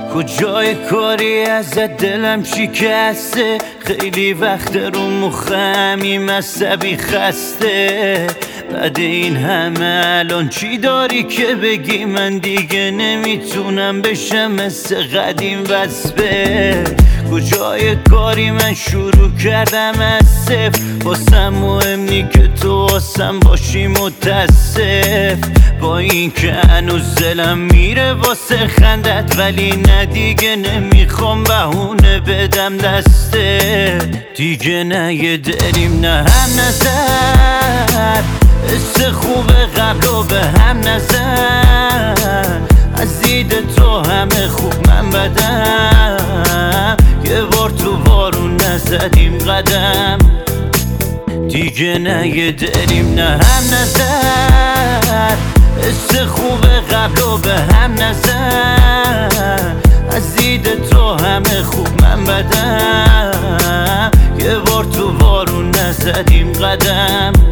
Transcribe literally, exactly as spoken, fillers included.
کجای کاری ازت دلم شکسته، خیلی وقت رو مخمیم عصبی خسته. بعد این همه الان چی داری که بگی؟ من دیگه نمیتونم بشم مثل قدیم وصفه. کجای کاری من شروع کردم از صفر، واسم مهم نی که تو واسم باشی متاسف. با این که هنوز دلم میره واسه خندت، ولی نه دیگه نمیخوام بهونه بدم دسته. دیگه نه یه دلیم نه هم نظر، حس خوب قبل و به هم نزن. از دید تو همه خوب من بدم، یه بار تو بارون نزدیم قدم. دیگه نه یه دلیم نه هم نظر، حس خوب قبل و به هم نزن. از دید تو همه خوب من بدم، یه بار تو بارون نزدیم قدم.